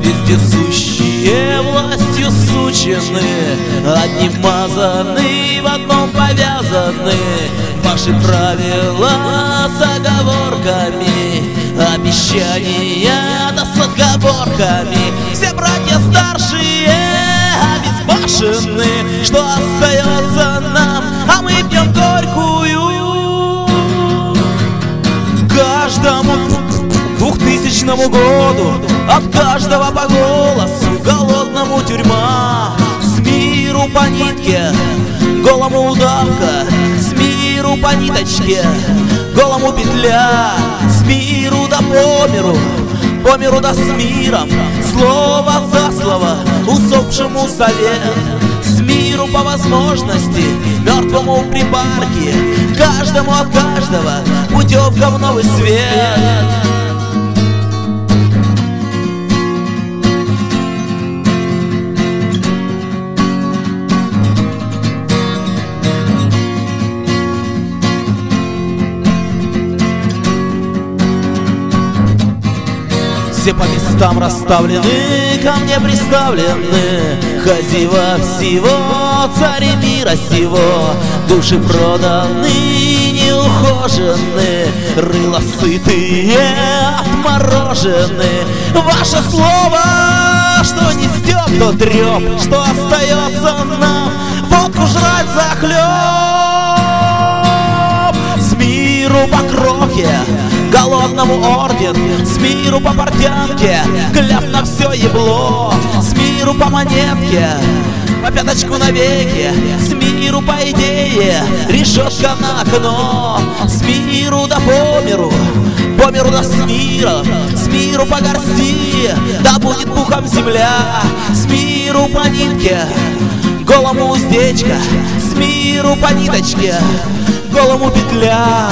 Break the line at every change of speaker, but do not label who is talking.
Вездесущие властью сучены, одним мазаны, в одном повязаны. Ваши правила с оговорками, обещания да с отговорками. Все братья старшие обезбашены. Что остается нам, а мы пьем горькую. Каждому 2000 году от каждого по голосу голодному тюрьма. С миру по нитке, голому удавка, с миру по ниточке, голому петля. С миру да по миру да с миром, слово за слово усопшему совет. С миру по возможности, мертвому припарке, каждому от каждого путевка в новый свет. Все по местам расставлены, ко мне приставлены хозяева всего, цари мира сего. Души проданы, неухожены, рыла сытые, отморожены. Ваше слово, что не стёб, то трёп, что остается нам водку жрать захлёб. С миру по кроке, голодному орден, с миру по портянке, кляп на все ебло. С миру по монетке, по пяточку навеки, с миру по идее, решетка на окно. С миру да по миру да с миру по горсти, да будет пухом земля. С миру по нитке, голому уздечка, с миру по ниточке, голому петля.